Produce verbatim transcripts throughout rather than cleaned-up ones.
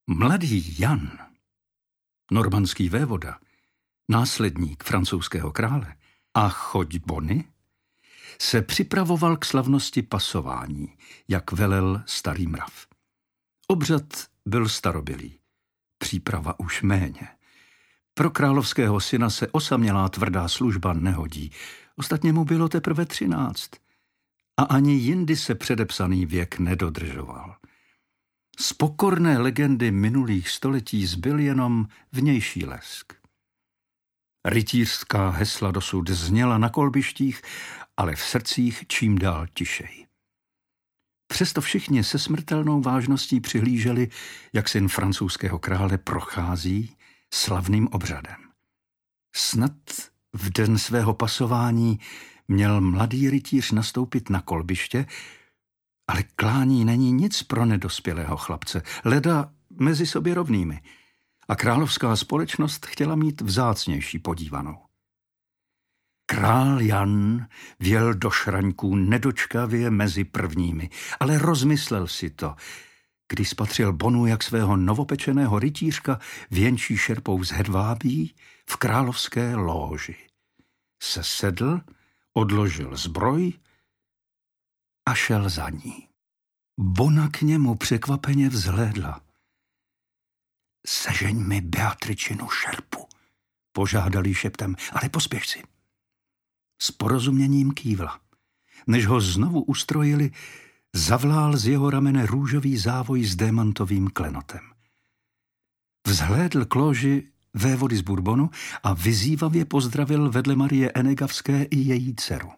Mladý Jan, normandský vévoda, následník francouzského krále a choť Bony, se připravoval k slavnosti pasování, jak velel starý mrav. Obřad byl starobylý, příprava už méně. Pro královského syna se osamělá tvrdá služba nehodí, ostatně mu bylo teprve třináct. A ani jindy se předepsaný věk nedodržoval. Z pokorné legendy minulých století zbyl jenom vnější lesk. Rytířská hesla dosud zněla na kolbištích, ale v srdcích čím dál tišej. Přesto všichni se smrtelnou vážností přihlíželi, jak syn francouzského krále prochází slavným obřadem. Snad v den svého pasování měl mladý rytíř nastoupit na kolbiště, ale klání není nic pro nedospělého chlapce, leda mezi sobě rovnými. A královská společnost chtěla mít vzácnější podívanou. Král Jan vjel do šraňků nedočkavě mezi prvními, ale rozmyslel si to, když spatřil Bonu jak svého novopečeného rytířka věnčí šerpou z hedvábí v královské lóži. Sesedl, odložil zbroj a šel za ní. Bona k němu překvapeně vzhlédla. Sežeň mi Beatričinu šerpu, požádali šeptem, ale pospěš si. S porozuměním kývla. Než ho znovu ustrojili, zavlál z jeho ramene růžový závoj s démantovým klenotem. Vzhlédl k lóži vévody z Bourbonu a vyzývavě pozdravil vedle Marie Enegavské i její dceru.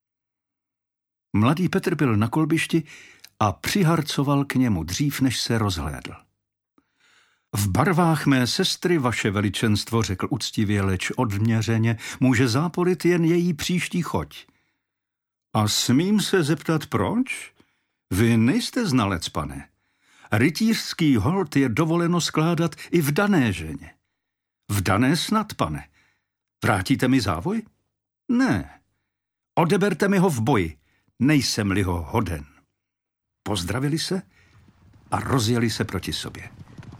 Mladý Petr byl na kolbišti a přiharcoval k němu dřív, než se rozhlédl. V barvách mé sestry, vaše veličenstvo, řekl uctivě, leč odměřeně, může zápolit jen její příští choť. A smím se zeptat, proč? Vy nejste znalec, pane. Rytířský hold je dovoleno skládat i v dané ženě. V dané snad, pane. Vrátíte mi závoj? Ne. Odeberte mi ho v boji, nejsem-li ho hoden. Pozdravili se a rozjeli se proti sobě.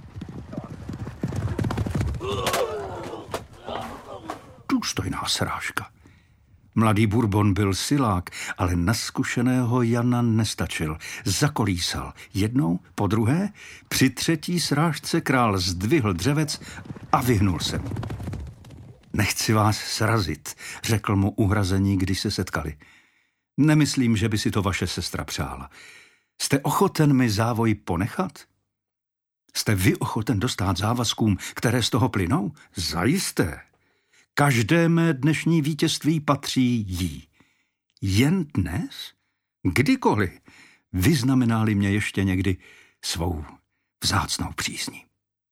Důstojná srážka. Mladý Bourbon byl silák, ale na zkušeného Jana nestačil. Zakolísal. Jednou, po druhé, při třetí srážce král zdvihl dřevec a vyhnul se mu. Nechci vás srazit, řekl mu uhrazení, když se setkali. Nemyslím, že by si to vaše sestra přála. Jste ochoten mi závoj ponechat? Jste vy ochoten dostát závazkům, které z toho plynou? Zajisté. Každé mé dnešní vítězství patří jí. Jen dnes? Kdykoliv vyznamenáli mě ještě někdy svou vzácnou přízní.